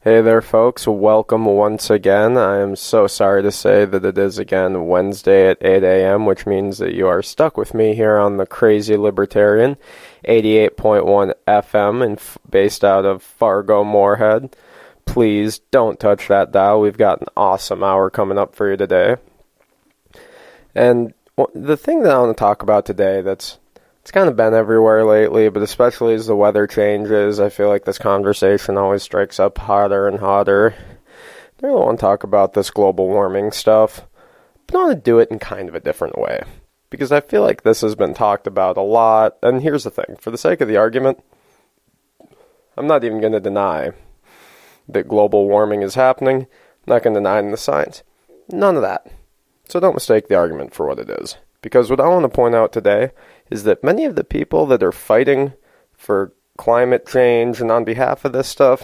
Hey there, folks. Welcome once again. I am so sorry to say that it is again Wednesday at 8 a.m., which means that you are stuck with me here on the Crazy Libertarian, 88.1 FM, and based out of Fargo, Moorhead. Please don't touch that dial. We've got an awesome hour coming up for you today. And the thing that I want to talk about today it's kind of been everywhere lately, but especially as the weather changes, I feel like this conversation always strikes up hotter and hotter. I really want to talk about this global warming stuff, but I want to do it in kind of a different way, because I feel like this has been talked about a lot, and here's the thing. For the sake of the argument, I'm not even going to deny that global warming is happening. I'm not going to deny the science. None of that. So don't mistake the argument for what it is. Because what I want to point out today is that many of the people that are fighting for climate change and on behalf of this stuff,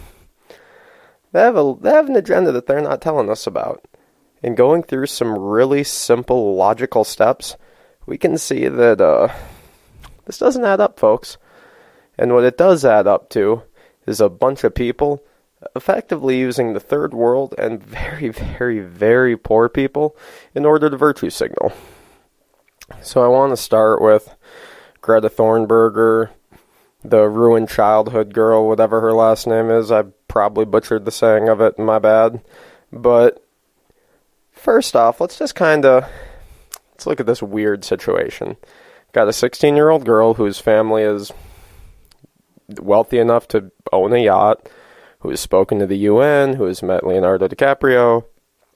they have an agenda that they're not telling us about. And going through some really simple logical steps, we can see that this doesn't add up, folks. And what it does add up to is a bunch of people effectively using the third world and very, very, very poor people in order to virtue signal. So I want to start with Greta Thunberg, the ruined childhood girl, whatever her last name is. I probably butchered the saying of it, my bad. But first off, let's look at this weird situation. Got a 16-year-old girl whose family is wealthy enough to own a yacht, who has spoken to the UN, who has met Leonardo DiCaprio,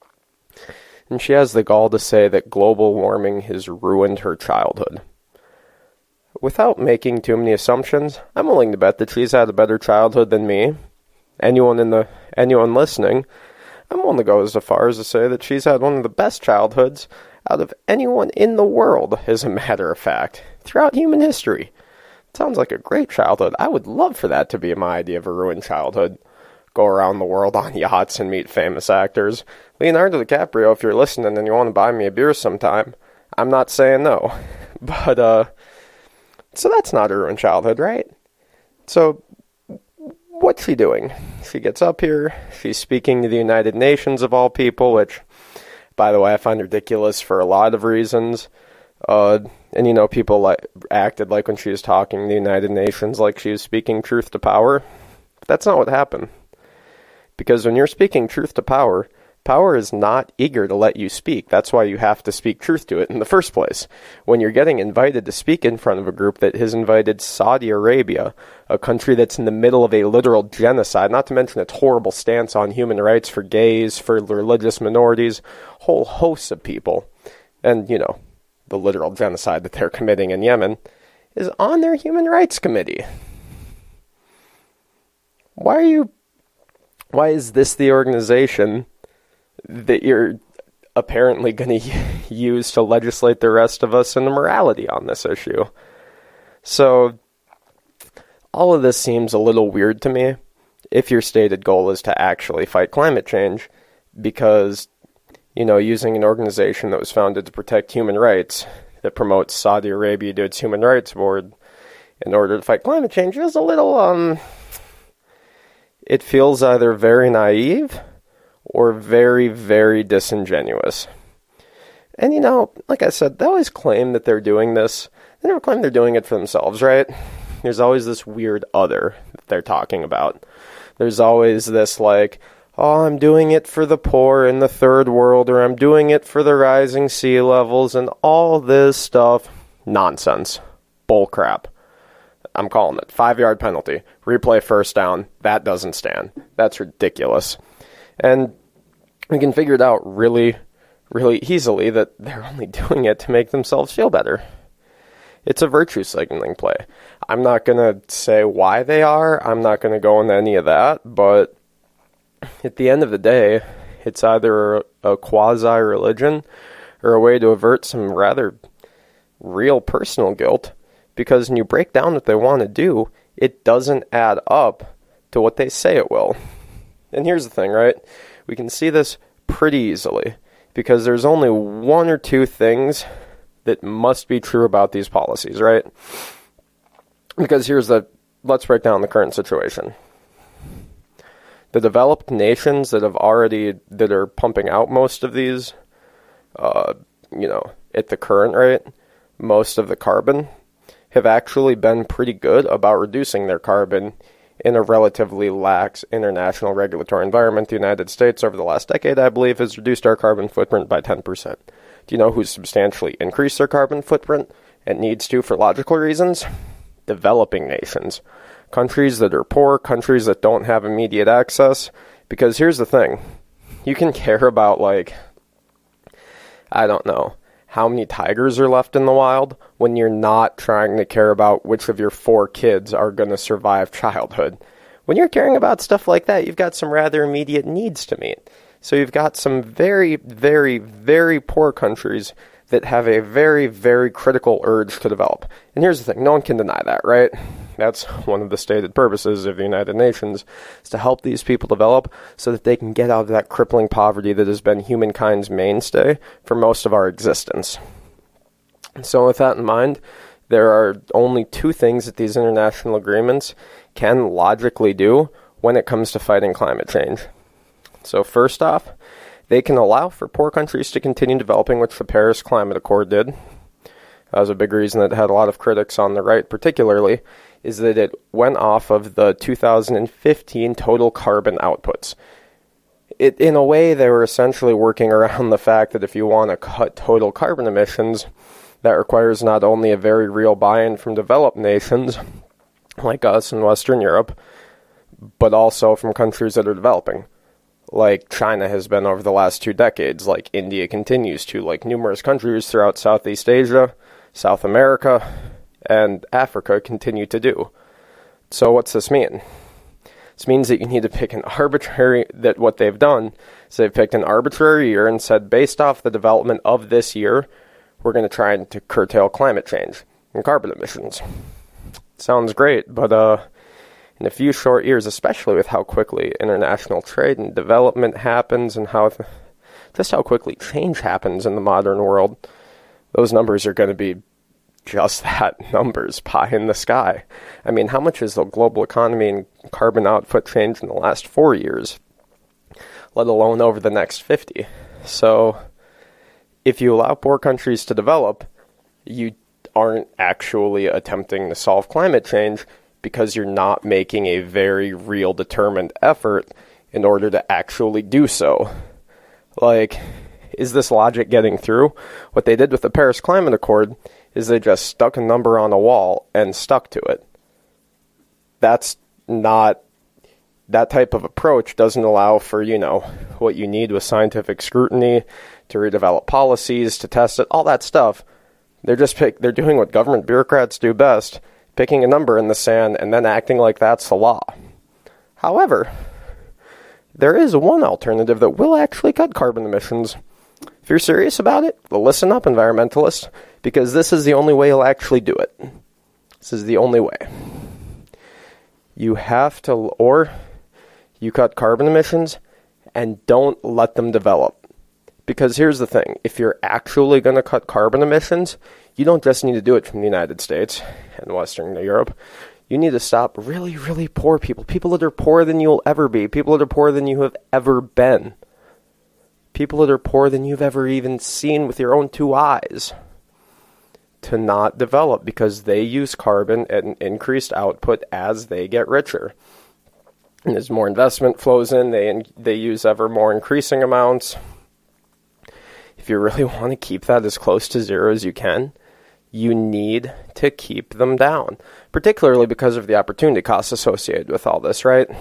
and she has the gall to say that global warming has ruined her childhood. Without making too many assumptions, I'm willing to bet that she's had a better childhood than me. Anyone listening, I'm willing to go as far as to say that she's had one of the best childhoods out of anyone in the world, as a matter of fact, throughout human history. It sounds like a great childhood. I would love for that to be my idea of a ruined childhood. Go around the world on yachts and meet famous actors. Leonardo DiCaprio, if you're listening and you want to buy me a beer sometime, I'm not saying no. But, so that's not a ruined childhood, right? So, what's she doing? She gets up here, she's speaking to the United Nations of all people, which, by the way, I find ridiculous for a lot of reasons. And people acted like when she was talking to the United Nations like she was speaking truth to power. But that's not what happened. Because when you're speaking truth to power, power is not eager to let you speak. That's why you have to speak truth to it in the first place. When you're getting invited to speak in front of a group that has invited Saudi Arabia, a country that's in the middle of a literal genocide, not to mention its horrible stance on human rights for gays, for religious minorities, whole hosts of people, and, the literal genocide that they're committing in Yemen, is on their Human Rights Committee. Why is this the organization that you're apparently going to use to legislate the rest of us into morality on this issue? So, all of this seems a little weird to me if your stated goal is to actually fight climate change, because, using an organization that was founded to protect human rights, that promotes Saudi Arabia to its human rights board in order to fight climate change is a little, it feels either very naive or very, very disingenuous. And, like I said, they always claim that they're doing this. They never claim they're doing it for themselves, right? There's always this weird other that they're talking about. There's always this, oh, I'm doing it for the poor in the third world, or I'm doing it for the rising sea levels, and all this stuff. Nonsense. Bullcrap. I'm calling it. 5-yard penalty. Replay first down. That doesn't stand. That's ridiculous. And we can figure it out really, really easily that they're only doing it to make themselves feel better. It's a virtue signaling play. I'm not going to say why they are. I'm not going to go into any of that. But at the end of the day, it's either a quasi-religion or a way to avert some rather real personal guilt. Because when you break down what they want to do, it doesn't add up to what they say it will. And here's the thing, right? We can see this pretty easily, because there's only one or two things that must be true about these policies, right? Because let's break down the current situation. The developed nations that are pumping out most of these, at the current rate, most of the carbon, have actually been pretty good about reducing their carbon in a relatively lax international regulatory environment. The United States, over the last decade, I believe, has reduced our carbon footprint by 10%. Do you know who's substantially increased their carbon footprint and needs to for logical reasons? Developing nations. Countries that are poor, countries that don't have immediate access. Because here's the thing. You can care about, I don't know, how many tigers are left in the wild when you're not trying to care about which of your 4 kids are going to survive childhood. When you're caring about stuff like that, you've got some rather immediate needs to meet. So you've got some very, very, very poor countries that have a very, very critical urge to develop. And here's the thing, no one can deny that, right? That's one of the stated purposes of the United Nations, is to help these people develop so that they can get out of that crippling poverty that has been humankind's mainstay for most of our existence. So with that in mind, there are only 2 things that these international agreements can logically do when it comes to fighting climate change. So first off, they can allow for poor countries to continue developing, which the Paris Climate Accord did. That was a big reason that it had a lot of critics on the right particularly, is that it went off of the 2015 total carbon outputs. In a way, they were essentially working around the fact that if you want to cut total carbon emissions, that requires not only a very real buy-in from developed nations, like us in Western Europe, but also from countries that are developing, like China has been over the last 2 decades, like India continues to, like numerous countries throughout Southeast Asia, South America, and Africa continue to do. So what's this mean? This means that you need to pick what they've done is they've picked an arbitrary year and said, based off the development of this year, we're going to try to curtail climate change and carbon emissions. Sounds great, but in a few short years, especially with how quickly international trade and development happens and just how quickly change happens in the modern world, those numbers are going to be just that, numbers, pie in the sky. I mean, how much has the global economy and carbon output changed in the last 4 years, let alone over the next 50? So if you allow poor countries to develop, you aren't actually attempting to solve climate change because you're not making a very real determined effort in order to actually do so. Is this logic getting through? What they did with the Paris Climate Accord is they just stuck a number on a wall and stuck to it. That's not, that type of approach doesn't allow for, what you need with scientific scrutiny, to redevelop policies, to test it, all that stuff. They're doing what government bureaucrats do best, picking a number in the sand and then acting like that's the law. However, there is one alternative that will actually cut carbon emissions. If you're serious about it, listen up, environmentalists, because this is the only way you'll actually do it. This is the only way. You have to, or you cut carbon emissions and don't let them develop. Because here's the thing, if you're actually going to cut carbon emissions, you don't just need to do it from the United States and Western Europe. You need to stop really, really poor people. People that are poorer than you'll ever be. People that are poorer than you have ever been. People that are poorer than you've ever even seen with your own 2 eyes. To not develop because they use carbon at an increased output as they get richer. And as more investment flows in, they use ever more increasing amounts. If you really want to keep that as close to zero as you can, you need to keep them down, particularly because of the opportunity costs associated with all this, right?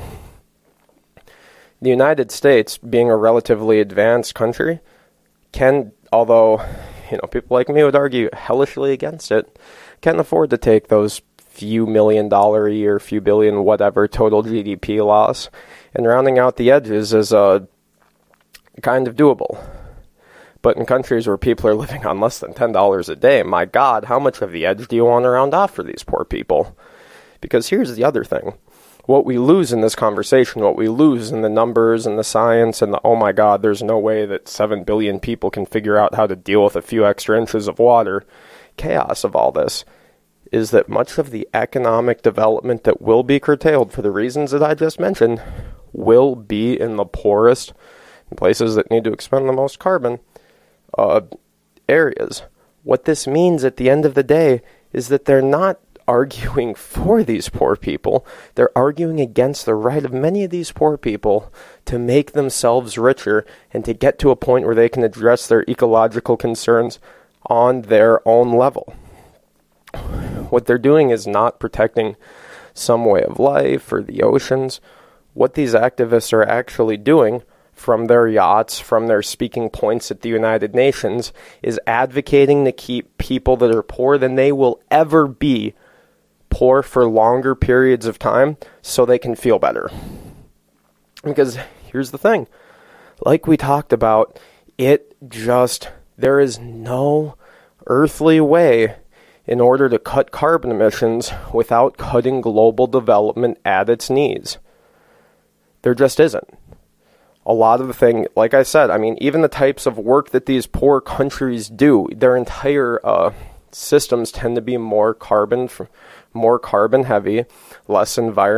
The United States, being a relatively advanced country, can, although, people like me would argue hellishly against it, can afford to take those few $1 million a year, few billion, whatever, total GDP loss, and rounding out the edges is kind of doable. But in countries where people are living on less than $10 a day, my God, how much of the edge do you want to round off for these poor people? Because here's the other thing. What we lose in this conversation, what we lose in the numbers and the science and the, oh my God, there's no way that 7 billion people can figure out how to deal with a few extra inches of water, chaos of all this, is that much of the economic development that will be curtailed for the reasons that I just mentioned will be in the poorest, in places that need to expend the most carbon, areas. What this means at the end of the day is that they're not arguing for these poor people. They're arguing against the right of many of these poor people to make themselves richer and to get to a point where they can address their ecological concerns on their own level. What they're doing is not protecting some way of life or the oceans. What these activists are actually doing from their yachts, from their speaking points at the United Nations, is advocating to keep people that are poorer than they will ever be poor for longer periods of time so they can feel better. Because here's the thing, like we talked about, there is no earthly way in order to cut carbon emissions without cutting global development at its knees. There just isn't. A lot of the thing, like I said, even the types of work that these poor countries do, their entire systems tend to be more carbon heavy, less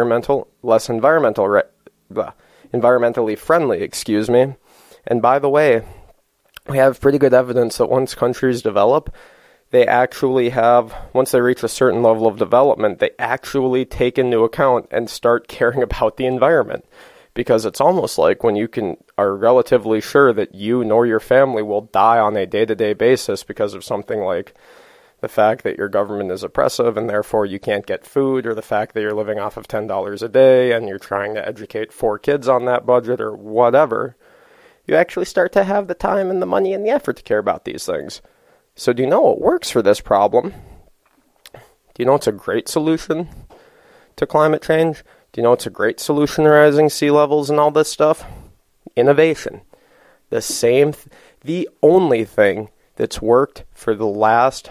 environmentally friendly, And by the way, we have pretty good evidence that once countries develop, they actually have, once they reach a certain level of development, they actually take into account and start caring about the environment. Because it's almost like when you are relatively sure that you nor your family will die on a day-to-day basis because of something like the fact that your government is oppressive and therefore you can't get food, or the fact that you're living off of $10 a day and you're trying to educate 4 kids on that budget or whatever, you actually start to have the time and the money and the effort to care about these things. So do you know what works for this problem? Do you know what's a great solution to climate change? Do you know what's a great solution to rising sea levels and all this stuff? Innovation. The only thing that's worked for the last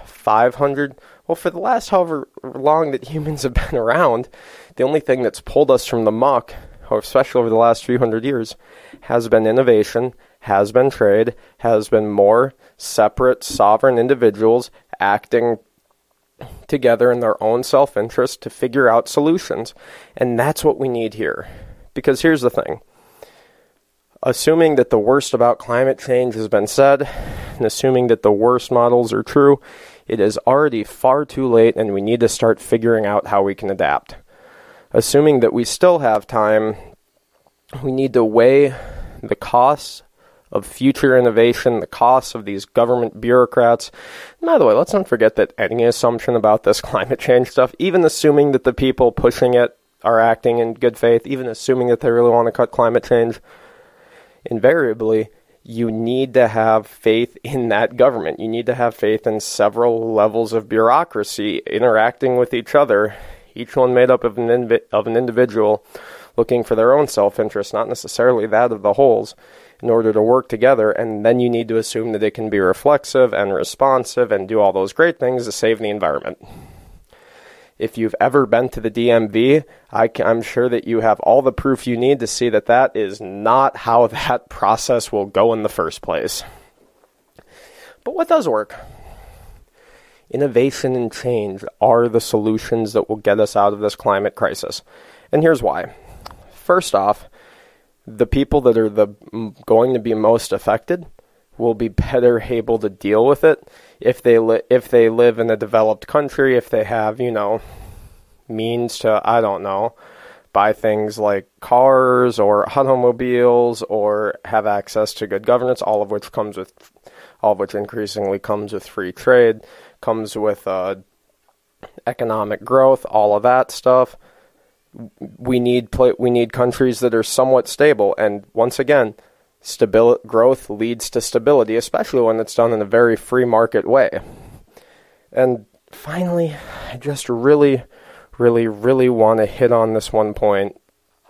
for the last however long that humans have been around, the only thing that's pulled us from the muck, especially over the last few hundred years, has been innovation, has been trade, has been more separate, sovereign individuals acting together in their own self-interest to figure out solutions. And that's what we need here. Because here's the thing. Assuming that the worst about climate change has been said, and assuming that the worst models are true, it is already far too late and we need to start figuring out how we can adapt. Assuming that we still have time, we need to weigh the costs of future innovation, the costs of these government bureaucrats. And by the way, let's not forget that any assumption about this climate change stuff, even assuming that the people pushing it are acting in good faith, even assuming that they really want to cut climate change, invariably, you need to have faith in that government. You need to have faith in several levels of bureaucracy interacting with each other, each one made up of an individual looking for their own self-interest, not necessarily that of the wholes, in order to work together. And then you need to assume that it can be reflexive and responsive and do all those great things to save the environment. If you've ever been to the DMV, I'm sure that you have all the proof you need to see that that is not how that process will go in the first place. But what does work? Innovation and change are the solutions that will get us out of this climate crisis. And here's why. First off, the people that are going to be most affected will be better able to deal with it if they live in a developed country, if they have, means to, buy things like cars or automobiles or have access to good governance, all of which increasingly comes with free trade, comes with economic growth, all of that stuff. We need countries that are somewhat stable, and once again, growth leads to stability, especially when it's done in a very free market way. And finally, I just really, really, really want to hit on this one point.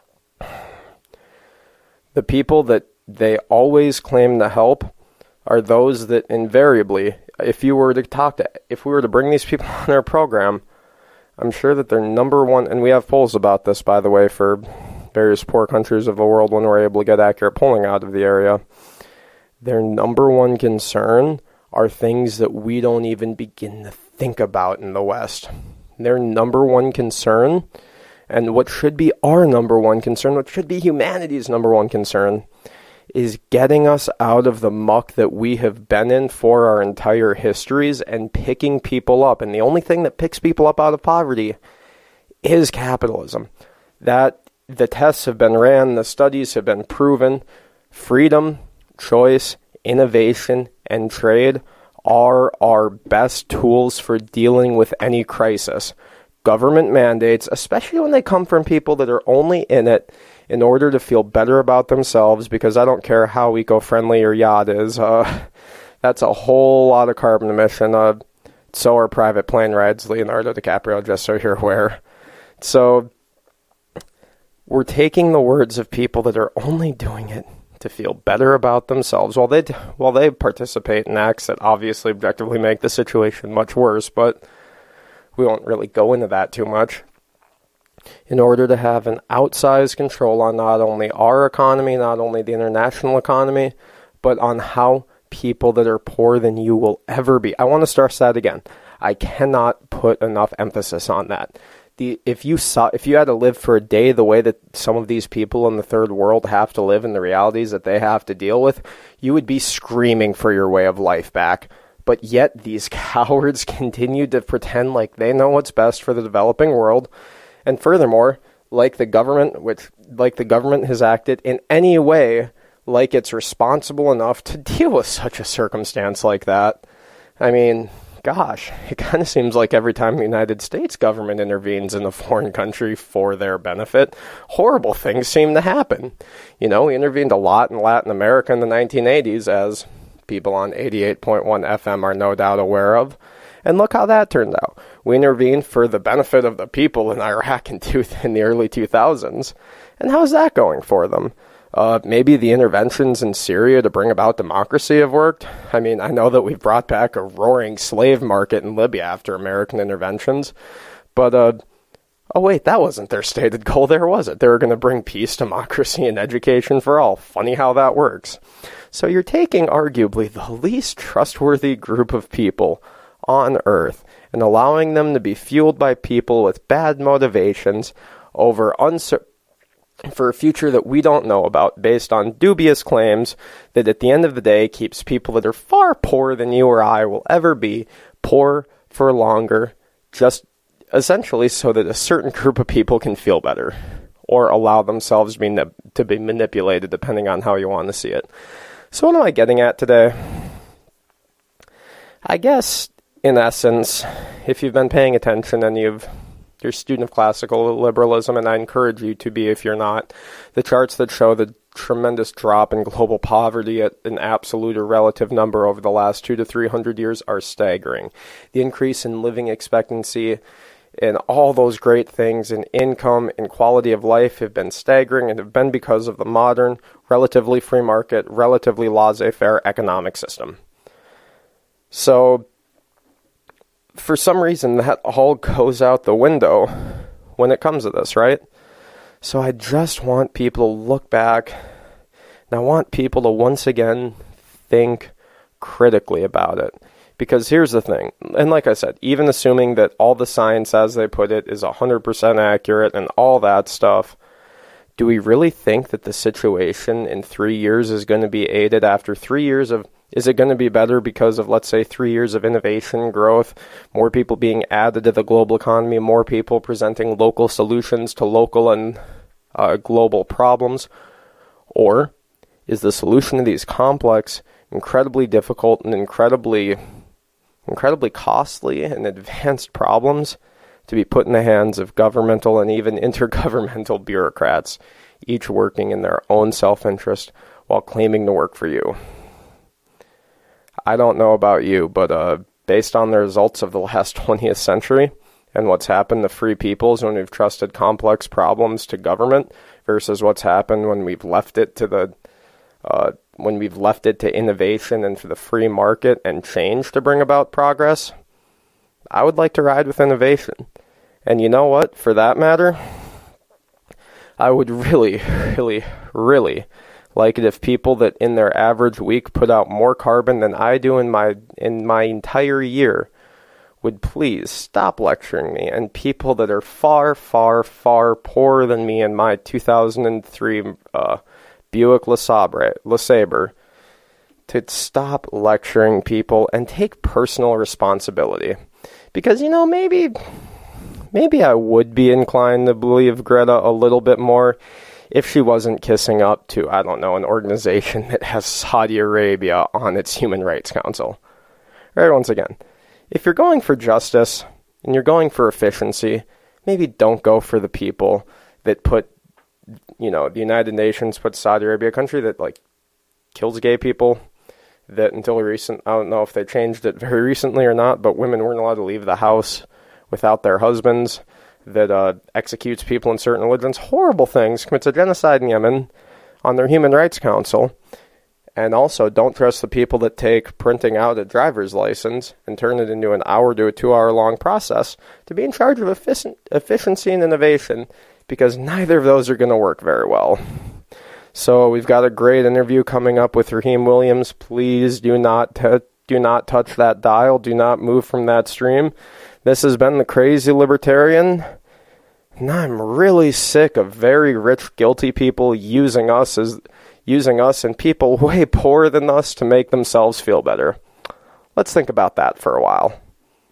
The people that they always claim to help are those that invariably, if we were to bring these people on our program, I'm sure that their number one, and we have polls about this, by the way, for various poor countries of the world when we're able to get accurate polling out of the area, their number one concern are things that we don't even begin to think about in the West. Their number one concern, And what should be our number one concern, what should be humanity's number one concern, is getting us out of the muck that we have been in for our entire histories and picking people up. And the only thing that picks people up out of poverty is capitalism. That the tests have been ran, the studies have been proven. Freedom, choice, innovation, and trade are our best tools for dealing with any crisis. Government mandates, especially when they come from people that are only in it in order to feel better about themselves, because I don't care how eco-friendly your yacht is. That's a whole lot of carbon emission. So are private plane rides, Leonardo DiCaprio, just so you're aware. So we're taking the words of people that are only doing it to feel better about themselves while they participate in acts that obviously objectively make the situation much worse, but we won't really go into that too much, in order to have an outsized control on not only our economy, not only the international economy, but on how people that are poorer than you will ever be. I want to stress that again. I cannot put enough emphasis on that. If you had to live for a day the way that some of these people in the third world have to live and the realities that they have to deal with, you would be screaming for your way of life back. But yet these cowards continue to pretend like they know what's best for the developing world. And furthermore, like the government has acted in any way like it's responsible enough to deal with such a circumstance like that. I mean, gosh, it kind of seems like every time the United States government intervenes in a foreign country for their benefit, horrible things seem to happen. You know, we intervened a lot in Latin America in the 1980s, as people on 88.1 FM are no doubt aware of. And look how that turned out. We intervened for the benefit of the people in Iraq in the early 2000s. And how's that going for them? Maybe the interventions in Syria to bring about democracy have worked. I mean, I know that we've brought back a roaring slave market in Libya after American interventions. But, oh wait, that wasn't their stated goal there, was it? They were going to bring peace, democracy, and education for all. Funny how that works. So you're taking arguably the least trustworthy group of people on Earth and allowing them to be fueled by people with bad motivations over for a future that we don't know about, based on dubious claims that at the end of the day keeps people that are far poorer than you or I will ever be poor for longer, just essentially so that a certain group of people can feel better or allow themselves to be manipulated, depending on how you want to see it. So what am I getting at today? I guess, in essence, if you've been paying attention and you're a student of classical liberalism, and I encourage you to be if you're not, the charts that show the tremendous drop in global poverty at an absolute or relative number over the last 200 to 300 years are staggering. The increase in living expectancy and all those great things in income and quality of life have been staggering, and have been because of the modern, relatively free market, relatively laissez-faire economic system. So, for some reason, that all goes out the window when it comes to this, right? So I just want people to look back, and I want people to once again think critically about it. Because here's the thing, and like I said, even assuming that all the science as they put it is 100% accurate and all that stuff, do we really think that the situation in 3 years is going to be aided after 3 years of, is it going to be better because of, let's say, 3 years of innovation, growth, more people being added to the global economy, more people presenting local solutions to local and global problems? Or is the solution to these complex, incredibly difficult, and incredibly costly and advanced problems to be put in the hands of governmental and even intergovernmental bureaucrats, each working in their own self-interest while claiming to work for you? I don't know about you, but based on the results of the last 20th century and what's happened to free peoples when we've trusted complex problems to government versus what's happened when we've left it to innovation and for the free market and change to bring about progress, I would like to ride with innovation. And you know what? For that matter, I would really, really, really like it if people that in their average week put out more carbon than I do in my entire year would please stop lecturing me, and people that are far, far, far poorer than me in my 2003 Buick LeSabre, to stop lecturing people and take personal responsibility. Because, maybe I would be inclined to believe Greta a little bit more if she wasn't kissing up to, I don't know, an organization that has Saudi Arabia on its Human Rights Council. Right, once again, if you're going for justice and you're going for efficiency, maybe don't go for the people that put, the United Nations put Saudi Arabia, a country that, kills gay people, that until recent, I don't know if they changed it very recently or not, but women weren't allowed to leave the house without their husbands, that executes people in certain religions, horrible things, commits a genocide in Yemen on their Human Rights Council. And also, don't trust the people that take printing out a driver's license and turn it into an hour to a 2-hour-long process to be in charge of efficiency and innovation, because neither of those are going to work very well. So we've got a great interview coming up with Raheem Williams. Please do not touch that dial. Do not move from that stream. This has been The Crazy Libertarian, and I'm really sick of very rich, guilty people using us and people way poorer than us to make themselves feel better. Let's think about that for a while.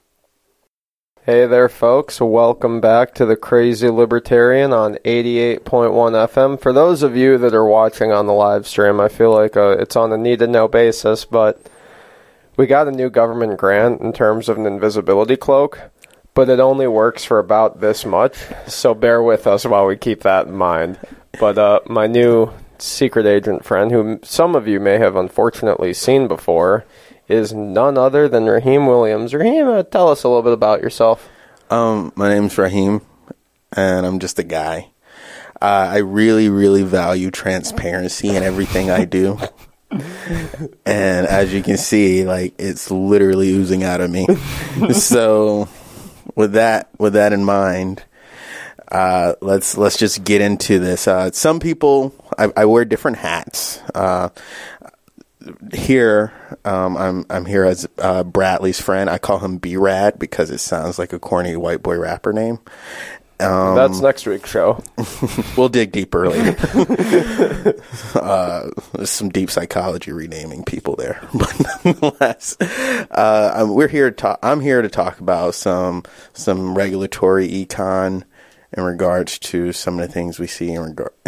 Hey there, folks. Welcome back to The Crazy Libertarian on 88.1 FM. For those of you that are watching on the live stream, I feel like it's on a need-to-know basis, but we got a new government grant in terms of an invisibility cloak, but it only works for about this much, so bear with us while we keep that in mind. But my new secret agent friend, who some of you may have unfortunately seen before, is none other than Raheem Williams. Raheem, tell us a little bit about yourself. My name's Raheem, and I'm just a guy. I really, really value transparency in everything I do. And as you can see, it's literally oozing out of me. So with that in mind, let's just get into this. Some people, I wear different hats. Here, I'm here as Bradley's friend. I call him B-Rad because it sounds like a corny white boy rapper name. That's next week's show. We'll dig deeper later. There's some deep psychology renaming people there, but nonetheless, I'm here to talk about some regulatory econ in regards to some of the things we see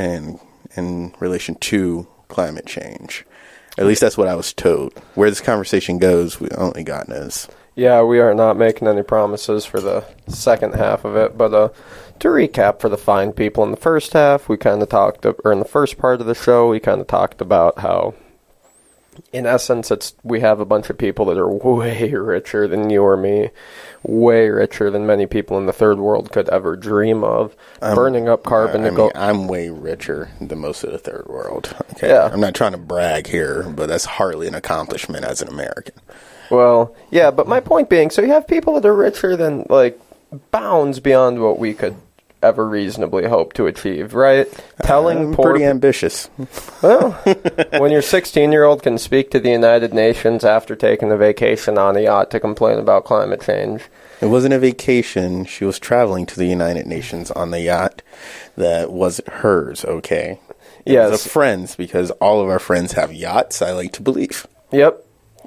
in relation to climate change. At least that's what I was told. Where this conversation goes, only God knows. Yeah, we are not making any promises for the second half of it, but to recap for the fine people, in the first half, in the first part of the show, we kind of talked about how, in essence, we have a bunch of people that are way richer than you or me, way richer than many people in the third world could ever dream of, burning up carbon to go... I'm way richer than most of the third world. Okay? Yeah. I'm not trying to brag here, but that's hardly an accomplishment as an American. Well, yeah, but my point being, so you have people that are richer than, bounds beyond what we could ever reasonably hope to achieve, right? I'm pretty ambitious. Well, when your 16-year-old can speak to the United Nations after taking a vacation on a yacht to complain about climate change. It wasn't a vacation. She was traveling to the United Nations on the yacht that wasn't hers, okay? Yes. It was a friend's, because all of our friends have yachts, I like to believe. Yep.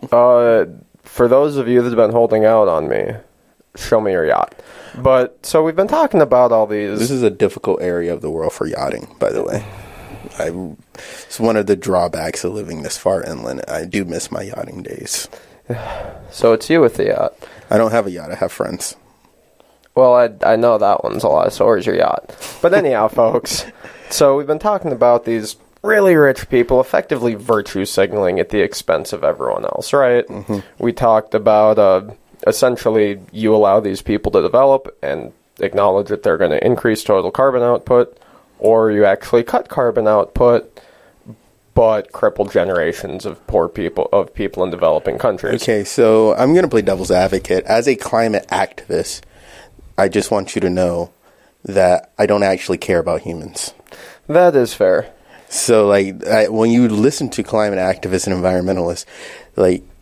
For those of you that have been holding out on me, show me your yacht. But, so we've been talking about all these... This is a difficult area of the world for yachting, by the way. It's one of the drawbacks of living this far inland. I do miss my yachting days. So it's you with the yacht. I don't have a yacht. I have friends. Well, I know that one's a lot, so where's your yacht? But anyhow, folks, so we've been talking about these really rich people effectively virtue signaling at the expense of everyone else, right? Mm-hmm. We talked about... essentially, you allow these people to develop and acknowledge that they're going to increase total carbon output, or you actually cut carbon output, but cripple generations of people in developing countries. Okay, so I'm going to play devil's advocate. As a climate activist, I just want you to know that I don't actually care about humans. That is fair. So, when you listen to climate activists and environmentalists,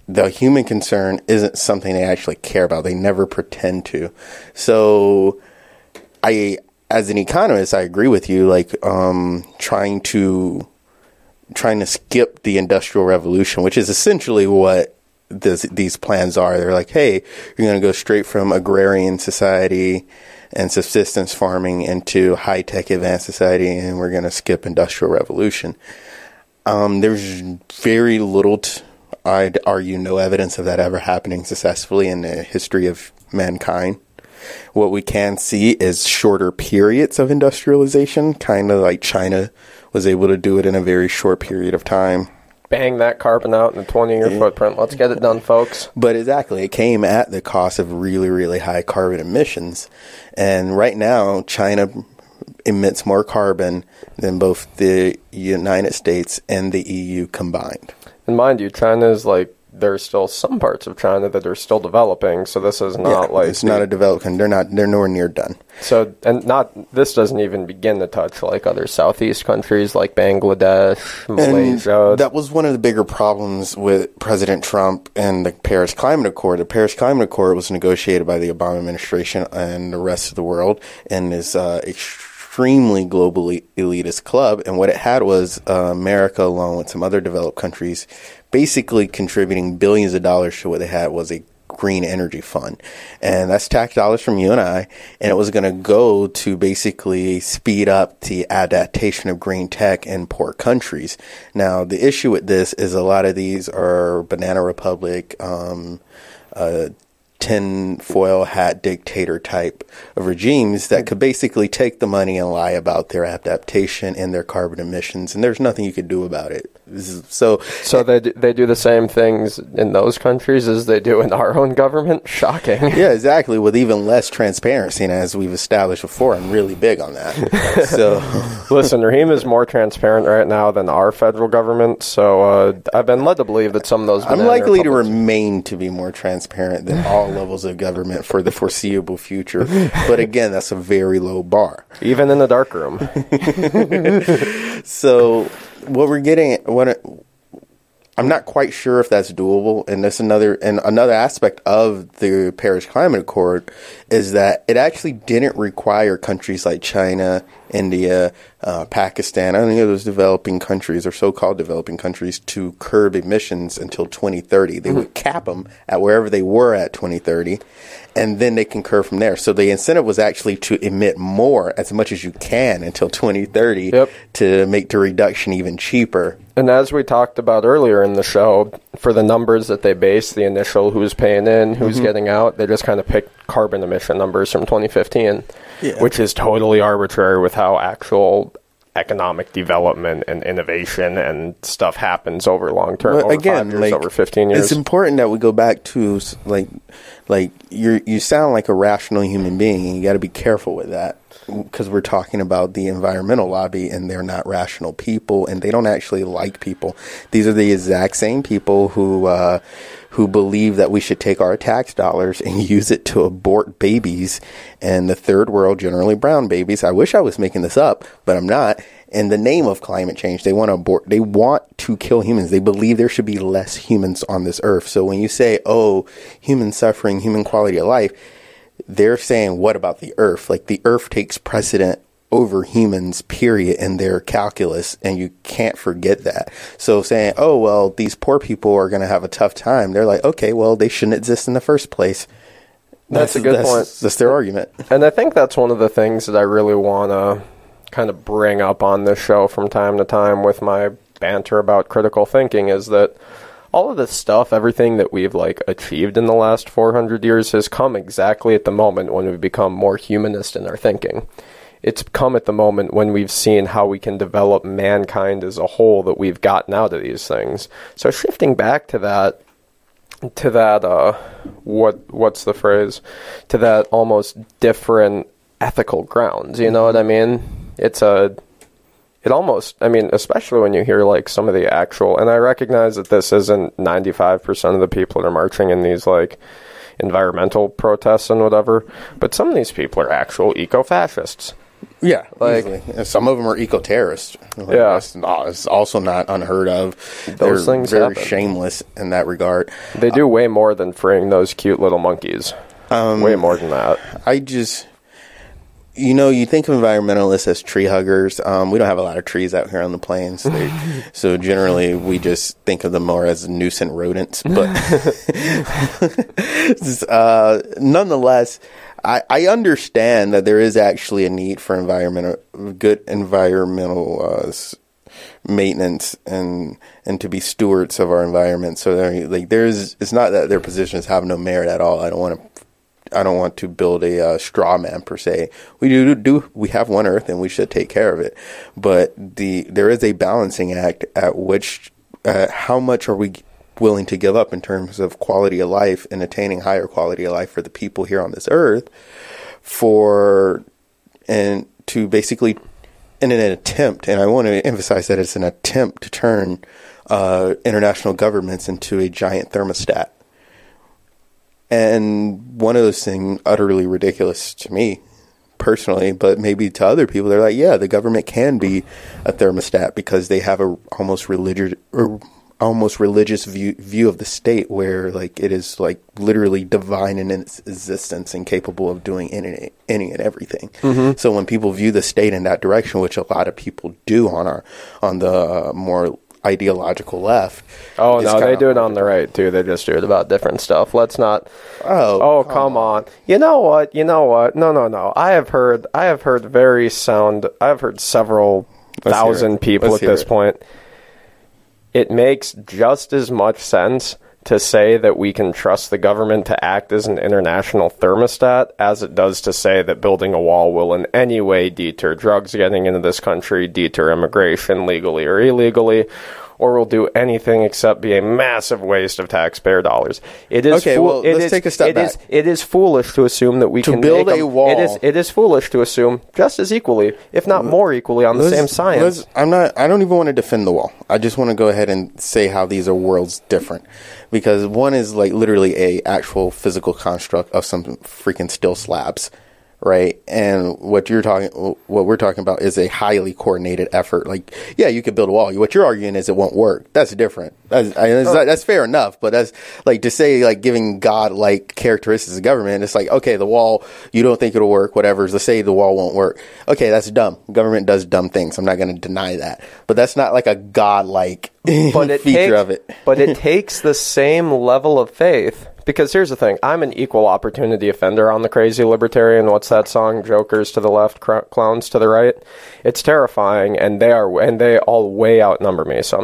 the human concern isn't something they actually care about. They never pretend to. So as an economist, I agree with you, like, trying to skip the Industrial Revolution, which is essentially what these plans are. They're like, hey, you're going to go straight from agrarian society and subsistence farming into high-tech advanced society, and we're going to skip Industrial Revolution. There's very little, I'd argue, no evidence of that ever happening successfully in the history of mankind. What we can see is shorter periods of industrialization, kind of like China was able to do it in a very short period of time. Bang that carbon out in a 20-year footprint. Let's get it done, folks. But exactly, it came at the cost of really, really high carbon emissions. And right now, China emits more carbon than both the United States and the EU combined. And mind you, China is like, there's still some parts of China that are still developing, so this is not like... It's not a developed country. They're nowhere near done. So, and this doesn't even begin to touch like other Southeast countries like Bangladesh, Malaysia. And that was one of the bigger problems with President Trump and the Paris Climate Accord. The Paris Climate Accord was negotiated by the Obama administration and the rest of the world, and is extremely globally elitist club. And what it had was America, along with some other developed countries, basically contributing billions of dollars to what they had was a green energy fund. And that's tax dollars from you and I, and it was going to go to basically speed up the adaptation of green tech in poor countries. Now, the issue with this is a lot of these are Banana Republic, tinfoil hat dictator type of regimes that could basically take the money and lie about their adaptation and their carbon emissions, and there's nothing you could do about it. So they do the same things in those countries as they do in our own government? Shocking. Yeah, exactly, with even less transparency, and as we've established before, I'm really big on that. So, listen, Raheem is more transparent right now than our federal government, so I've been led to believe that some of those... I'm likely to remain to be more transparent than all levels of government for the foreseeable future, but again, that's a very low bar. Even in the dark room. So... what we're getting, I'm not quite sure if that's doable, and that's another aspect of the Paris Climate Accord is that it actually didn't require countries like China, India, Pakistan, any of those developing countries or so-called developing countries to curb emissions until 2030. They would cap them at wherever they were at 2030, and then they can curve from there. So the incentive was actually to emit more, as much as you can, until 2030 to make the reduction even cheaper. And as we talked about earlier in the show, for the numbers that they base, the initial who's paying in, who's getting out, they just kind of picked carbon emission numbers from 2015, which is totally arbitrary with how actual economic development and innovation and stuff happens over long term, over 5 years, over 15 years. It's important that we go back to, like you sound like a rational human being, and you got to be careful with that, because we're talking about the environmental lobby, and they're not rational people, and they don't actually like people. These are the exact same people who believe that we should take our tax dollars and use it to abort babies in the third world, generally brown babies. I wish I was making this up, but I'm not. In the name of climate change, they want to abort. They want to kill humans. They believe there should be less humans on this earth. So when you say, oh, human suffering, human quality of life, they're saying, what about the earth? Like, the earth takes precedent over humans, period, in their calculus, and you can't forget that. So saying, oh, well, these poor people are going to have a tough time, they're like, okay, well, they shouldn't exist in the first place. That's a good point. That's their argument. And I think that's one of the things that I really want to kind of bring up on this show from time to time with my banter about critical thinking, is that all of this stuff, everything that we've like achieved in the last 400 years has come exactly at the moment when we've become more humanist in our thinking. It's come at the moment when we've seen how we can develop mankind as a whole, that we've gotten out of these things. So shifting back to that, what's the phrase? To that almost different ethical grounds, you know what I mean? Especially when you hear like some of the actual, and I recognize that this isn't 95% of the people that are marching in these like environmental protests and whatever, but some of these people are actual eco-fascists. Yeah, Like, easily. And some of them are eco-terrorists. Yeah. It's also not unheard of. Those They're things very happen. shameless in that regard. They do way more than freeing those cute little monkeys. Way more than that. You think of environmentalists as tree huggers. We don't have a lot of trees out here on the plains. So generally, we just think of them more as nuisance rodents. But nonetheless, I understand that there is actually a need for good environmental maintenance and to be stewards of our environment. So it's not that their positions have no merit at all. I don't want to build a straw man per se. We have one Earth and we should take care of it. But there is a balancing act at which how much are we willing to give up in terms of quality of life and attaining higher quality of life for the people here on this Earth, and to basically in an attempt, and I want to emphasize that it's an attempt to turn international governments into a giant thermostat. And one of those things utterly ridiculous to me personally, but maybe to other people, they're like, yeah, the government can be a thermostat because they have a almost religious view of the state where like it is like literally divine in its existence and capable of doing any and everything. Mm-hmm. So when people view the state in that direction, which a lot of people do on the more ideological left. Oh no, they do it on the right too. They just do it about different stuff. Let's not. Oh, come on. You know what? No. I have heard several thousand people at this point. It makes just as much sense to say that we can trust the government to act as an international thermostat as it does to say that building a wall will in any way deter drugs getting into this country, deter immigration legally or illegally, or will do anything except be a massive waste of taxpayer dollars. It is let's take a step back. It is foolish to assume that we can build a wall. It is foolish to assume just as equally, if not more equally, on the same science. I don't even want to defend the wall. I just want to go ahead and say how these are worlds different, because one is like literally a actual physical construct of some freaking steel slabs. Right, and what we're talking about is a highly coordinated effort. Like, yeah, you could build a wall. What you're arguing is it won't work. That's different. That's fair enough. But that's like to say like giving God-like characteristics of government. It's like, okay, the wall, you don't think it'll work. Whatever. Let's say the wall won't work. Okay, that's dumb. Government does dumb things. I'm not going to deny that. But that's not like a God-like feature of it. But it takes the same level of faith. Because here's the thing, I'm an equal opportunity offender on the crazy libertarian. What's that song? Jokers to the left, clowns to the right. It's terrifying, and they all way outnumber me. So I'm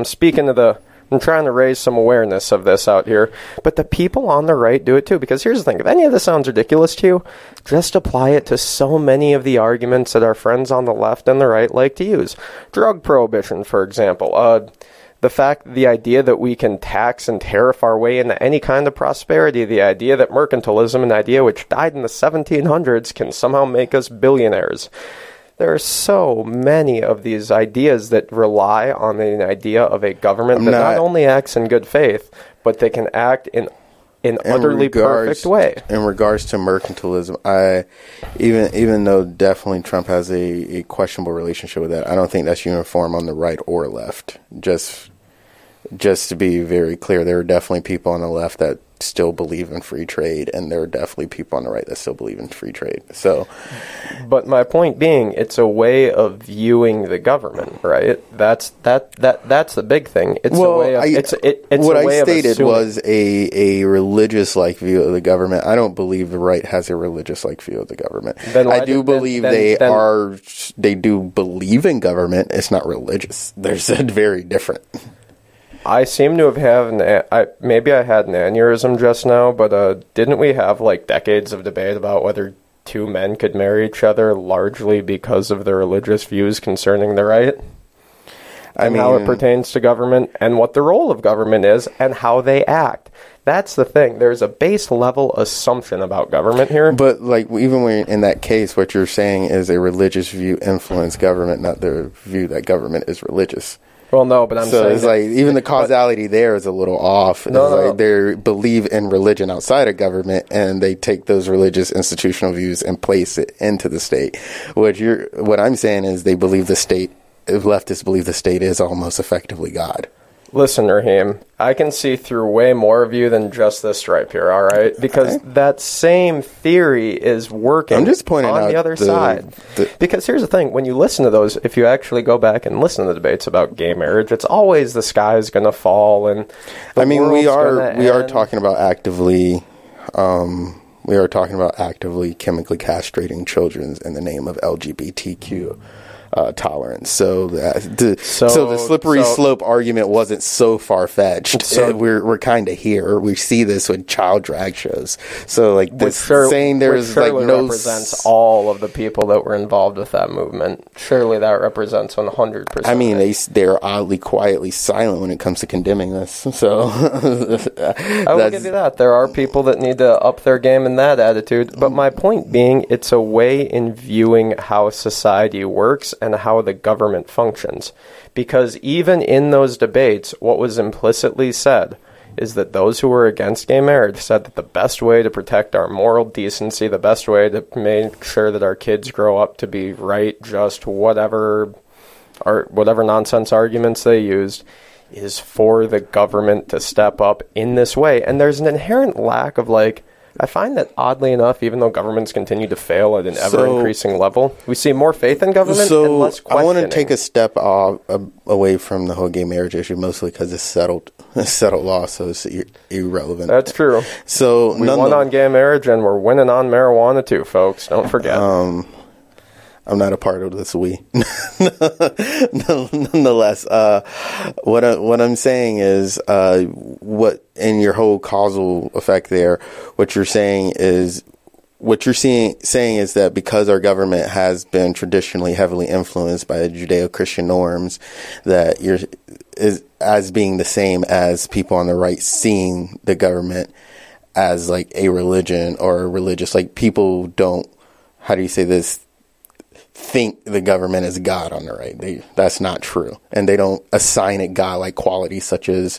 trying to raise some awareness of this out here. But the people on the right do it too. Because here's the thing, if any of this sounds ridiculous to you, just apply it to so many of the arguments that our friends on the left and the right like to use. Drug prohibition, for example. The idea that we can tax and tariff our way into any kind of prosperity, the idea that mercantilism, an idea which died in the 1700s, can somehow make us billionaires. There are so many of these ideas that rely on the idea of a government that not only acts in good faith, but they can act in utterly perfect way. In regards to mercantilism, even though definitely Trump has a questionable relationship with that, I don't think that's uniform on the right or left. Just to be very clear, there are definitely people on the left that still believe in free trade, and there are definitely people on the right that still believe in free trade. So, but my point being, it's a way of viewing the government, right? That's the big thing. It's a way of what I stated was a religious-like view of the government. I don't believe the right has a religious-like view of the government. I do believe they do believe in government. It's not religious. They're said very different. I seem to have maybe I had an aneurysm just now, but didn't we have like decades of debate about whether two men could marry each other largely because of their religious views concerning the right? How it pertains to government and what the role of government is and how they act. That's the thing. There's a base level assumption about government here. But like even when in that case, what you're saying is a religious view influence government, not the view that government is religious. Well, no, but I'm so saying it's like even the causality there is a little off. No, no. Like they believe in religion outside of government, and they take those religious institutional views and place it into the state. What I'm saying is they believe the state. Leftists believe the state is almost effectively God. Listen, Raheem, I can see through way more of you than just this stripe here, all right? Because that same theory is working I'm just pointing on out the other side. Because here's the thing, when you listen to those, if you actually go back and listen to the debates about gay marriage, it's always the sky's going to fall and the we are end. talking about actively chemically castrating children in the name of LGBTQ tolerance. So the slippery slope argument wasn't so far fetched. So we're kind of here. We see this with child drag shows. So like this saying there's like no represents all of the people that were involved with that movement. Surely that represents 100%. I mean, they're oddly quietly silent when it comes to condemning this. So I will give you that. There are people that need to up their game in that attitude. But my point being, it's a way in viewing how society works and how the government functions. Because even in those debates, what was implicitly said is that those who were against gay marriage said that the best way to protect our moral decency, the best way to make sure that our kids grow up to be right, just whatever nonsense arguments they used, is for the government to step up in this way. And there's an inherent lack of I find that oddly enough, even though governments continue to fail at an ever-increasing level, we see more faith in government and less questioning. I want to take a step away from the whole gay marriage issue, mostly because it's settled law, so it's irrelevant. That's true. So we won on gay marriage, and we're winning on marijuana too, folks. Don't forget. I'm not a part of this. Nonetheless, what I'm saying is, what in your whole causal effect there, what you're saying is that because our government has been traditionally heavily influenced by Judeo-Christian norms, that as being the same as people on the right seeing the government as like a religion or a religious, like people don't, how do you say this, think the government is God on the right. That's not true. And they don't assign it God-like qualities such as,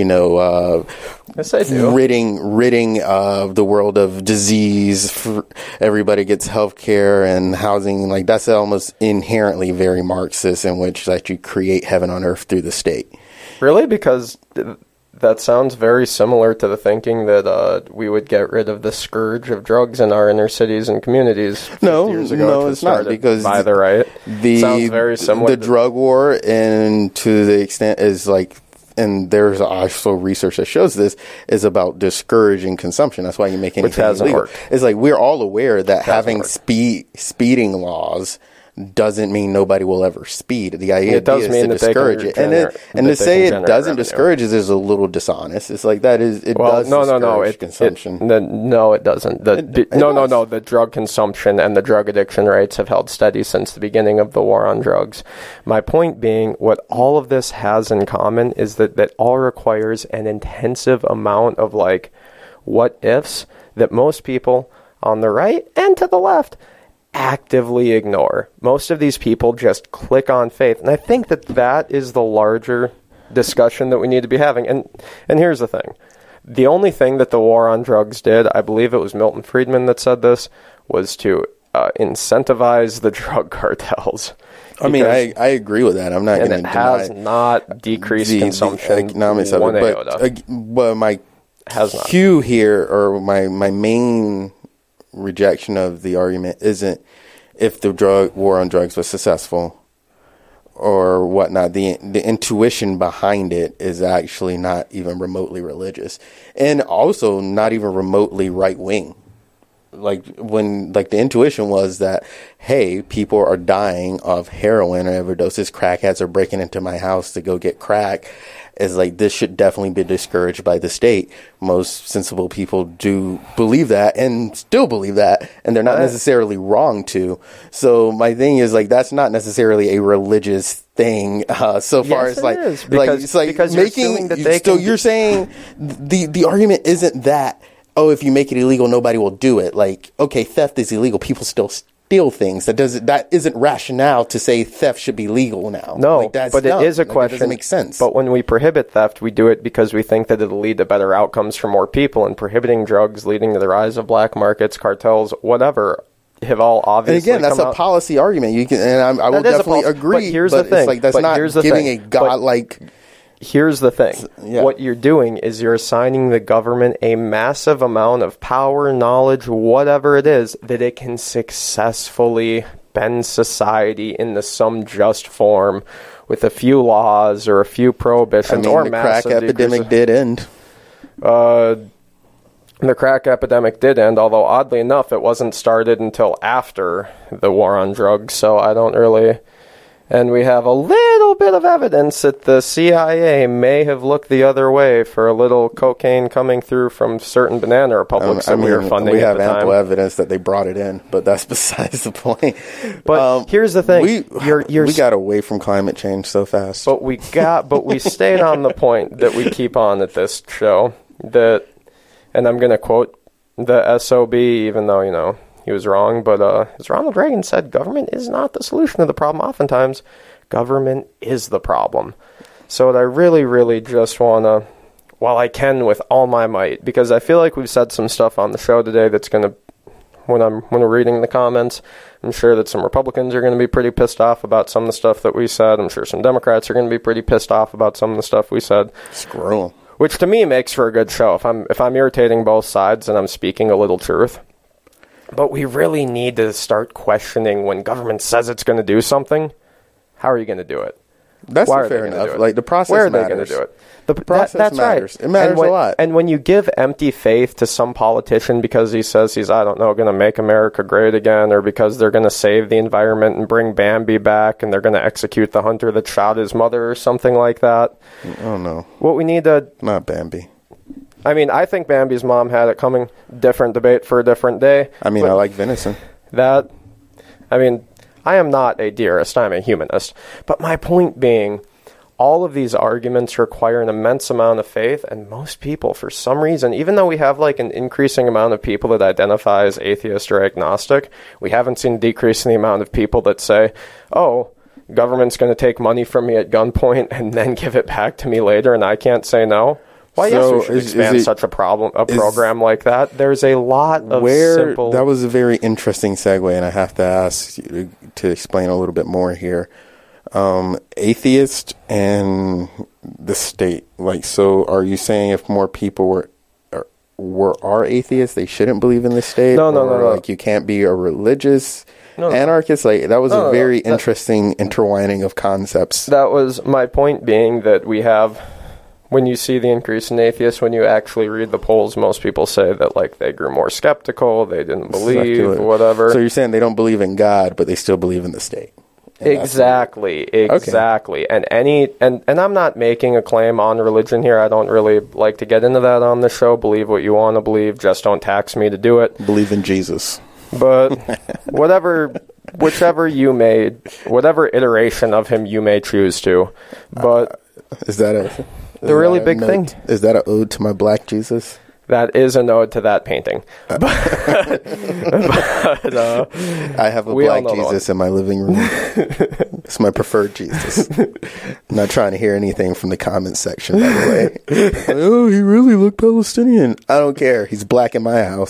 yes, I do. ridding the world of disease. Everybody gets health care and housing. Like that's almost inherently very Marxist, in which that you create heaven on earth through the state. Really? Because that sounds very similar to the thinking that we would get rid of the scourge of drugs in our inner cities and communities 50 years ago. No, it's not, because by the right. Sounds very similar. The drug war, and to the extent is like, and there's also research that shows this, is about discouraging consumption. That's why you make anything illegal. Worked. It's like we're all aware that having speeding laws doesn't mean nobody will ever speed. The idea is to discourage it. And to say it doesn't discourage it is a little dishonest. It's like that is, it does discourage consumption. No, it doesn't. The drug consumption and the drug addiction rates have held steady since the beginning of the war on drugs. My point being, what all of this has in common is that all requires an intensive amount of what ifs that most people on the right and to the left actively ignore. Most of these people just click on faith. And I think that is the larger discussion that we need to be having. And here's the thing. The only thing that the war on drugs did, I believe it was Milton Friedman that said this, was to incentivize the drug cartels. I mean, I agree with that. I'm not going to deny. It has not decreased consumption economics of it. But my cue here, or my main rejection of the argument isn't if the drug war on drugs was successful or whatnot. The intuition behind it is actually not even remotely religious, and also not even remotely right wing. The intuition was that, hey, people are dying of heroin or overdoses. Crackheads are breaking into my house to go get crack. Is this should definitely be discouraged by the state. Most sensible people do believe that and still believe that, and they're not necessarily wrong to. So my thing is that's not necessarily a religious thing. So far as because you're saying the argument isn't that, oh, if you make it illegal, nobody will do it. Okay, theft is illegal. People still steal things. That isn't rationale to say theft should be legal now. No, like, that's but dumb. it is a Like, question. It doesn't make sense. But when we prohibit theft, we do it because we think that it'll lead to better outcomes for more people, and prohibiting drugs leading to the rise of black markets, cartels, whatever, have all obviously and again, that's a policy argument. You can, and I will definitely agree. But here's the thing. It's like, that's not giving a godlike. Here's the thing. Yeah. What you're doing is you're assigning the government a massive amount of power, knowledge, whatever it is, that it can successfully bend society into some just form with a few laws or a few prohibitions or the massive crack epidemic did end. The crack epidemic did end, although oddly enough, it wasn't started until after the war on drugs, so I don't really... And we have a little bit of evidence that the CIA may have looked the other way for a little cocaine coming through from certain banana republics that we were funding we at have the time. ample evidence that they brought it in, but that's besides the point. But here's the thing: we got away from climate change so fast. But we stayed on the point that we keep on at this show. That, and I'm going to quote the SOB, even though he was wrong, but as Ronald Reagan said, government is not the solution to the problem. Oftentimes, government is the problem. So what I really, really just want to, while I can with all my might, because I feel like we've said some stuff on the show today that's going to, when we're reading the comments, I'm sure that some Republicans are going to be pretty pissed off about some of the stuff that we said. I'm sure some Democrats are going to be pretty pissed off about some of the stuff we said. Screw 'em. Which to me makes for a good show. If I'm irritating both sides and I'm speaking a little truth. But we really need to start questioning when government says it's going to do something. How are you going to do it? That's fair enough. Like, the process matters. Where are matters. they going to do it? The process matters. Right. It matters a lot. And when you give empty faith to some politician because he says he's, I don't know, going to make America great again, or because they're going to save the environment and bring Bambi back, and they're going to execute the hunter that shot his mother or something like that. Oh, no. What we need to... Not Bambi. I mean, I think Bambi's mom had it coming. Different debate for a different day. I mean, I like venison. I am not a deerist. I'm a humanist. But my point being, all of these arguments require an immense amount of faith, and most people, for some reason, even though we have like an increasing amount of people that identify as atheist or agnostic, we haven't seen a decrease in the amount of people that say, oh, government's going to take money from me at gunpoint and then give it back to me later, and I can't say no. Well, yes, we should expand such a program like that. There's a lot of simple... That was a very interesting segue, and I have to ask you to explain a little bit more here. Atheist and the state. Like, so are you saying if more people are atheists, they shouldn't believe in the state? No. Like, you can't be a religious anarchist? Like, that was a very interesting intertwining of concepts. That was my point being that we have... When you see the increase in atheists, when you actually read the polls, most people say that, like, they grew more skeptical, they didn't believe, whatever. So you're saying they don't believe in God, but they still believe in the state. Exactly. Okay. And I'm not making a claim on religion here. I don't really like to get into that on the show. Believe what you want to believe. Just don't tax me to do it. Believe in Jesus. But whichever iteration of him you may choose to. But is that the really big thing? Is that an ode to my black Jesus? That is an ode to that painting. But, I have a black Jesus in my living room. It's my preferred Jesus. I'm not trying to hear anything from the comments section, by the way. Oh, he really looked Palestinian. I don't care. He's black in my house.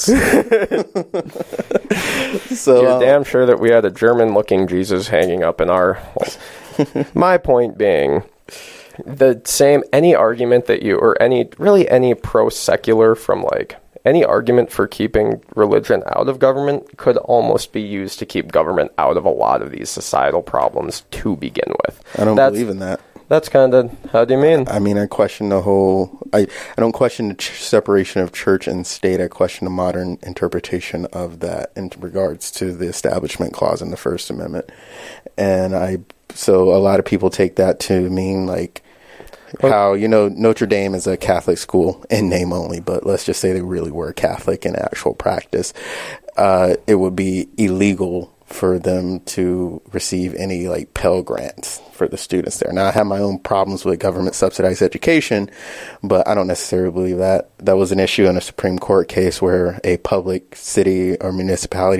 So you're damn sure that we had a German-looking Jesus hanging up in our... My point being... any argument that any pro-secular from like any argument for keeping religion out of government could almost be used to keep government out of a lot of these societal problems to begin with. I don't believe in that. That's kind of, how do you mean? I mean, I question the whole, I don't question the separation of church and state. I question the modern interpretation of that in regards to the Establishment Clause in the First Amendment. So a lot of people take that to mean like, how, Notre Dame is a Catholic school in name only, but let's just say they really were Catholic in actual practice. It would be illegal for them to receive any like Pell Grants for the students there. Now, I have my own problems with government subsidized education, but I don't necessarily believe that. That was an issue in a Supreme Court case where a public city or municipality was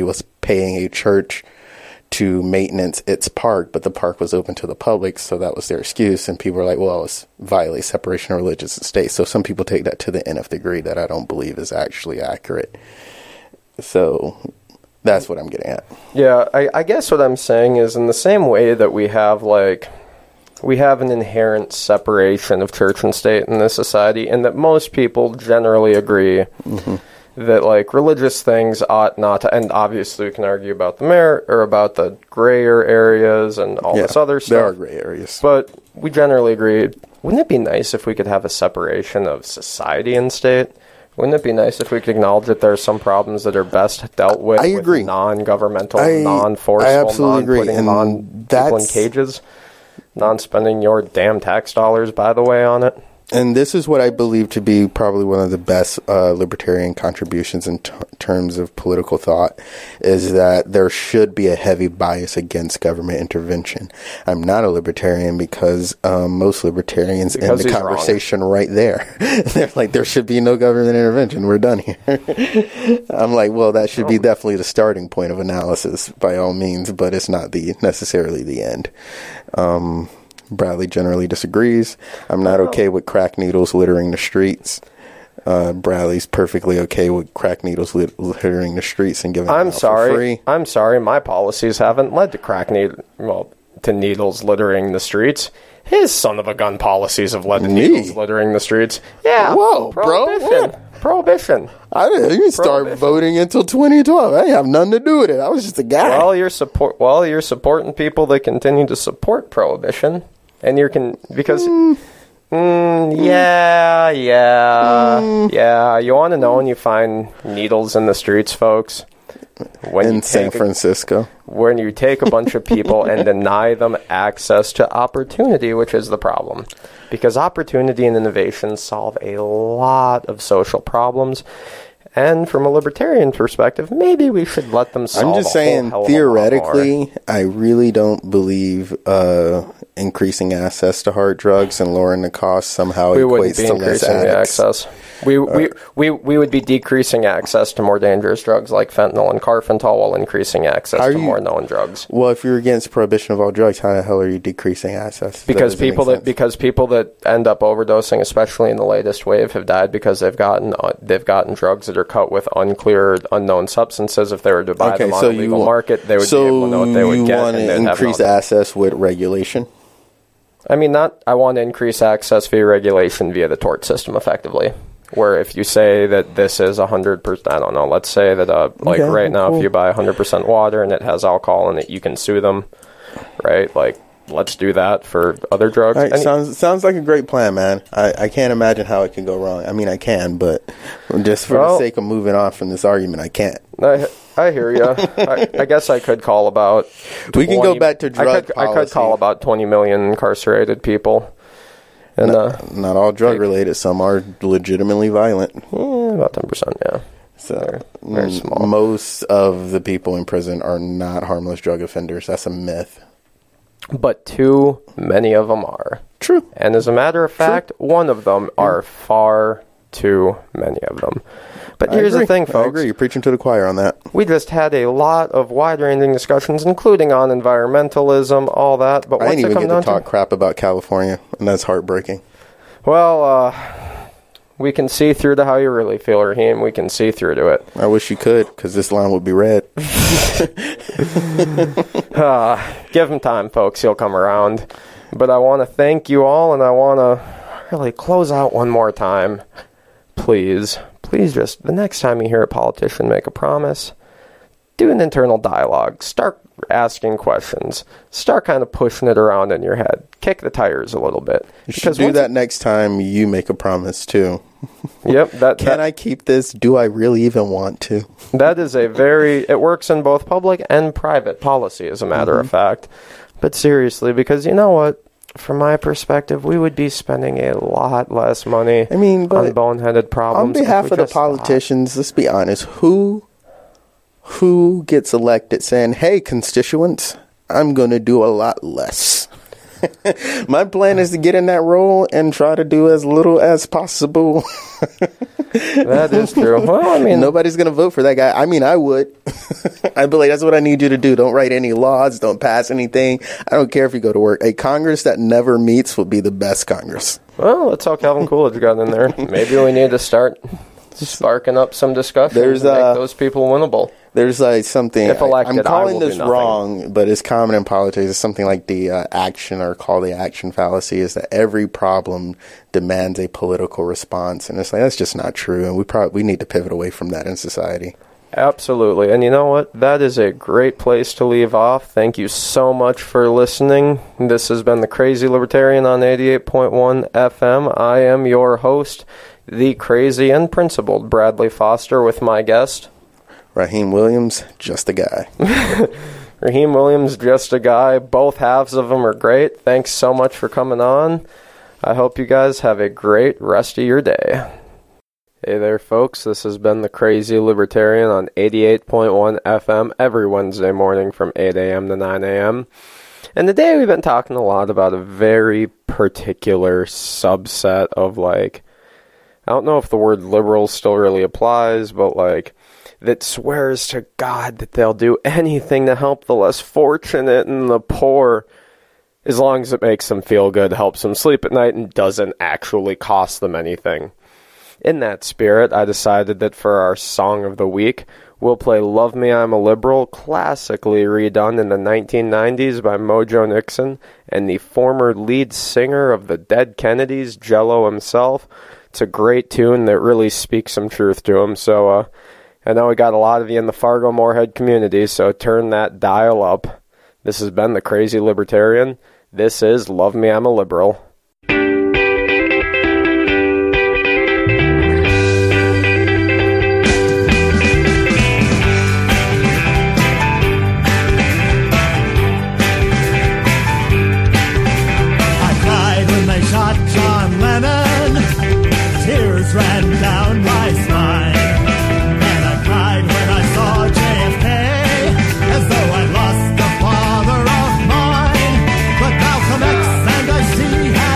paying a church to maintenance its park, but the park was open to the public, so that was their excuse. And people were like, well, it's violates separation of religious and state. So some people take that to the nth degree that I don't believe is actually accurate. So that's what I'm getting at. Yeah, I guess what I'm saying is, in the same way that we have an inherent separation of church and state in this society, and that most people generally agree that, like, religious things ought not to, and obviously we can argue about the merit or about the grayer areas and all this other stuff. There are gray areas. But we generally agree, wouldn't it be nice if we could have a separation of society and state? Wouldn't it be nice if we could acknowledge that there are some problems that are best dealt with agree. non-governmental, I non-forceful, absolutely agree. non-putting And people in cages, non-spending your damn tax dollars, by the way, on it? And this is what I believe to be probably one of the best libertarian contributions in terms of political thought, is that there should be a heavy bias against government intervention. I'm not a libertarian because most libertarians end the conversation right there. They're like, there should be no government intervention. We're done here. I'm like, well, that should be definitely the starting point of analysis by all means, but it's not necessarily the end. Bradley generally disagrees. I'm not okay with crack needles littering the streets. Bradley's perfectly okay with crack needles littering the streets and giving them out for free. I'm sorry, my policies haven't led to to needles littering the streets. His son of a gun policies have led to needles littering the streets. Yeah. Whoa, Prohibition. bro. Prohibition. I didn't start voting until 2012. I didn't have nothing to do with it. I was just a guy. Well, you're supporting people that continue to support prohibition. And because you want to know when you find needles in the streets, folks? In San Francisco. When you take a bunch of people and deny them access to opportunity, which is the problem. Because opportunity and innovation solve a lot of social problems. And from a libertarian perspective, maybe we should let them solve. I'm just saying, theoretically, I really don't believe increasing access to hard drugs and lowering the cost somehow equates to less addicts. We would be decreasing access to more dangerous drugs like fentanyl and carfentanil while increasing access to more known drugs. Well, if you're against prohibition of all drugs, how the hell are you decreasing access? Because people that end up overdosing, especially in the latest wave, have died because they've gotten drugs that are cut with unclear, unknown substances. If they were to buy them on the legal market, they would be able to know what they would get. So you want to increase access with regulation? I want to increase access via regulation via the tort system, effectively. Where if you say that this is 100%, I don't know, let's say that right now, if you buy 100% water and it has alcohol in it, you can sue them, right? Like, let's do that for other drugs. All right, sounds like a great plan, man. I can't imagine how it can go wrong. I mean, I can, but just for the sake of moving on from this argument, I can't. I hear you. I guess I could call about... We can go back to drug policy. I could call about 20 million incarcerated people. And, not all drug-related. Some are legitimately violent. About 10%, yeah. So very small. Most of the people in prison are not harmless drug offenders. That's a myth. But too many of them are. True. And as a matter of fact, one of them are far too many of them. But here's the thing, folks. I agree. You're preaching to the choir on that. We just had a lot of wide-ranging discussions, including on environmentalism, all that. But I didn't even get to talk crap about California, and that's heartbreaking. Well, we can see through to how you really feel, Raheem. We can see through to it. I wish you could, because this line would be red. Give him time, folks. He'll come around. But I want to thank you all, and I want to really close out one more time. Please just, the next time you hear a politician make a promise, do an internal dialogue. Start asking questions. Start kind of pushing it around in your head. Kick the tires a little bit. You should do that next time you make a promise, too. Yep. Can I keep this? Do I really even want to? That is it works in both public and private policy, as a matter of fact. But seriously, because you know what? From my perspective, we would be spending a lot less money on boneheaded problems. On behalf of the politicians, let's be honest, who gets elected saying, hey, constituents, I'm going to do a lot less? My plan is to get in that role and try to do as little as possible. That is true. Well, I mean, nobody's going to vote for that guy. I mean, I would. I'd be like, that's what I need you to do. Don't write any laws. Don't pass anything. I don't care if you go to work. A Congress that never meets would be the best Congress. well, that's how Calvin Coolidge got in there. Maybe we need to start sparking up some discussion to make those people winnable. There's like something, if elected, I'm calling this do nothing. wrong, but it's common in politics. It's something like the action, or call the action fallacy, is that every problem demands a political response. And it's like, that's just not true. And we need to pivot away from that in society. Absolutely. And you know what? That is a great place to leave off. Thank you so much for listening. This has been The Crazy Libertarian on 88.1 FM. I am your host, the crazy and principled Bradley Foster, with my guest, Raheem Williams, just a guy. Raheem Williams, just a guy. Both halves of them are great. Thanks so much for coming on. I hope you guys have a great rest of your day. Hey there, folks. This has been The Crazy Libertarian on 88.1 FM every Wednesday morning from 8 a.m. to 9 a.m. And today we've been talking a lot about a very particular subset of, like, I don't know if the word liberal still really applies, but, like, that swears to God that they'll do anything to help the less fortunate and the poor, as long as it makes them feel good, helps them sleep at night, and doesn't actually cost them anything. In that spirit, I decided that for our Song of the Week, we'll play Love Me, I'm a Liberal, classically redone in the 1990s by Mojo Nixon and the former lead singer of the Dead Kennedys, Jello himself. It's a great tune that really speaks some truth to him, so I know we got a lot of you in the Fargo-Moorhead community, so turn that dial up. This has been The Crazy Libertarian. This is Love Me, I'm a Liberal. I cried when they shot John Lennon. Tears ran down my spine. When I saw JFK, as though I lost a father of mine. But Malcolm X, and I see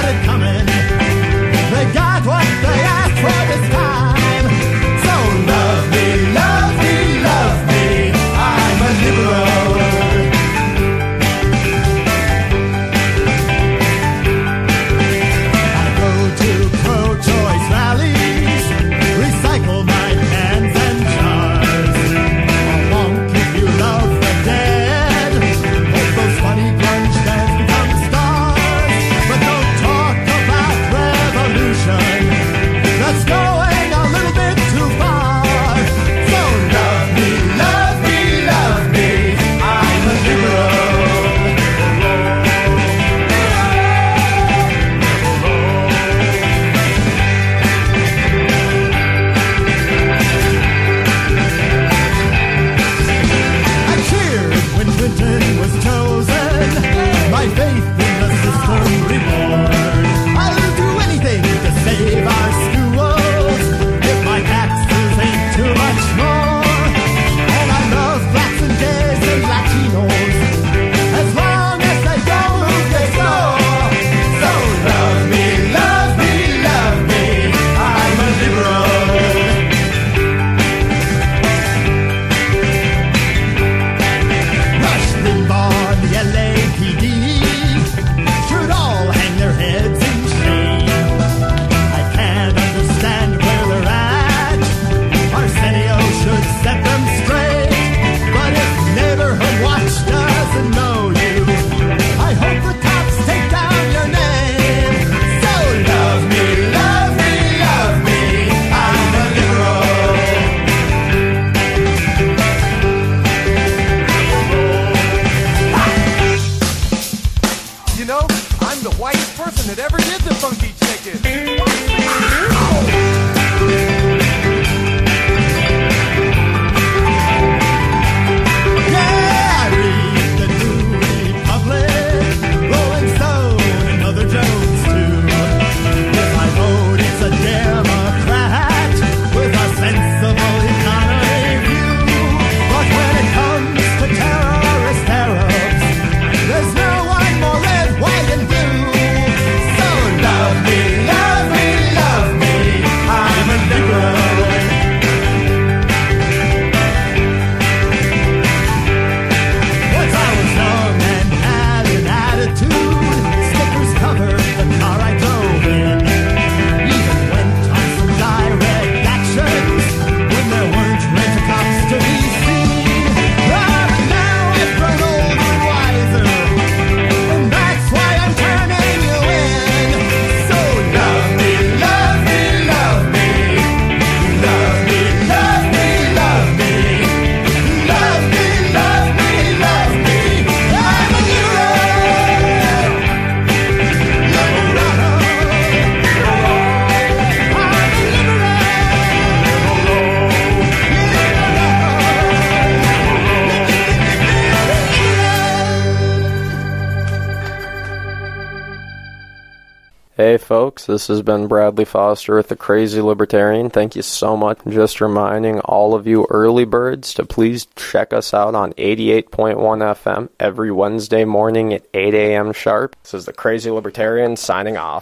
Hey folks, this has been Bradley Foster with the Crazy Libertarian. Thank you so much. Just reminding all of you early birds to please check us out on 88.1 FM every Wednesday morning at 8 a.m. sharp. This is the Crazy Libertarian signing off.